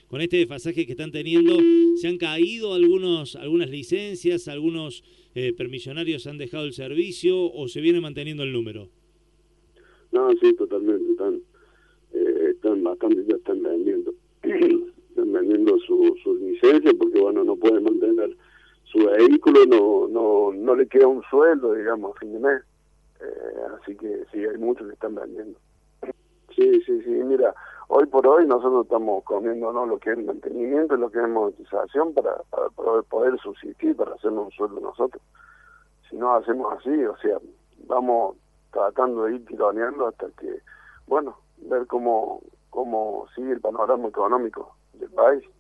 con este desfasaje que están teniendo, ¿se han caído algunas licencias, algunos permisionarios han dejado el servicio o se viene manteniendo el número? No, sí, totalmente, están bastante, ya están vendiendo, están vendiendo sus licencias porque, bueno, no pueden mantener su vehículo, no le queda un sueldo, digamos, a fin de mes. Así que sí, hay muchos que están vendiendo. Sí, mira, hoy por hoy nosotros estamos comiendo, ¿no?, lo que es mantenimiento, lo que es monetización para poder subsistir, para hacernos un sueldo nosotros. Si no hacemos así, o sea, vamos tratando de ir tironeando hasta que, bueno, ver cómo sigue el panorama económico del país.